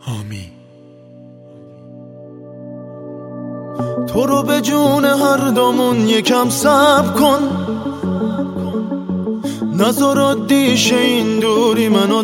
آمین. تو رو به جون هر دومون یکم صبر کن، نذار عادی شه این دوری منو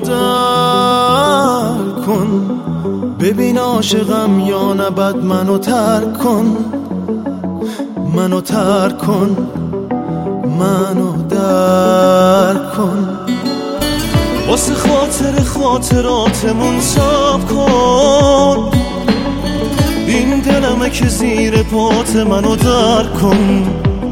درک کن. ببین عاشقم یا نه بد منو ترک کن، منو ترک کن، منو درک کن. واسه خاطراتمون صاف کن، این دلمه که زیر پات منو درک کن.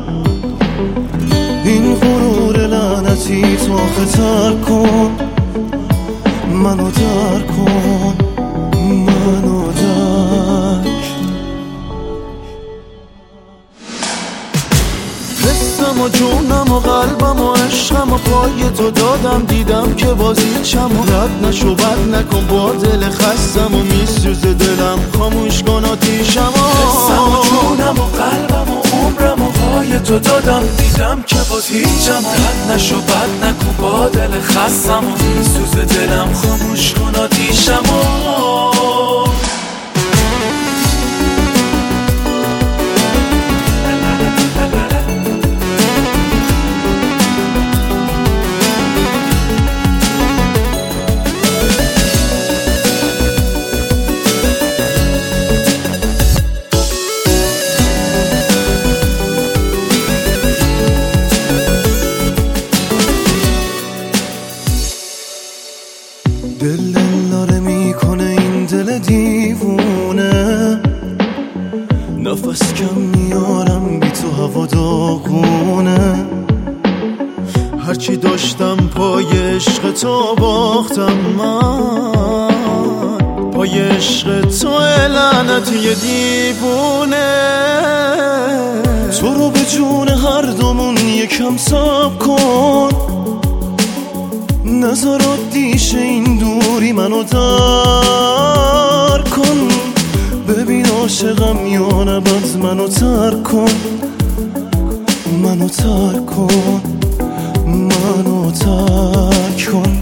این غرور لعنتی تو خطر کن، منو درک کن، منو درک. حسم و جونم و قلبم و عشقم و پای تو دادم، دیدم که بازی چم و رد نشو بد نکن با دل خستم و میسوزه دلم، خاموش کن آتیشم. حسم و جونم و قلبم و عمرم و پای تو دادم، دیدم که باز هیچم رد نشو بد نکن با دل خستم و میسوزه دلم، خاموش کن آتیشم. دل داره میکنه این دل دیوونه، نفس کم میارم بی تو هوا داغونه. هرچی داشتم پای عشق تو باختم من، پای عشق تو لعنتی دیوونه. تو رو به جون هر دومون یکم صبر کن، نذار عادی شه این دوری منو درک کن. ببین عاشقم یا نه بد منو ترک کن، منو ترک کن، منو ترک کن.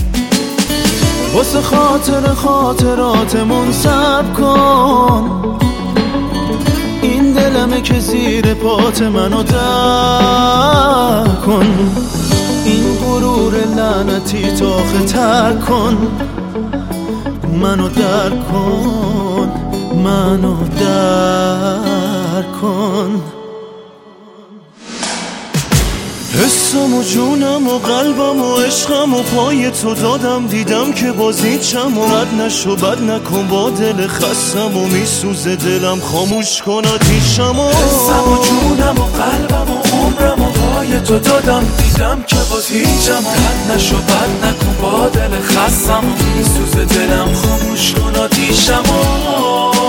واسه خاطراتمون صبر کن، این دلمه که زیر پات منو درک کن. این غرور لعنتی تو خطر کن، منو درک کن، منو درک کن. حسم و جونم و قلبم و عشقم و پای تو دادم، دیدم که بازی چم و رد نشو بد نکن با دل خستم و میسوزه دلم، خاموش کن آتیشم. حسم و جونم و قلبم و عمرم و پای تو دادم، دیدم که باز هیچم رد نشو بد نکن با دل خستم و میسوزه دلم، خاموش کن آتیشم.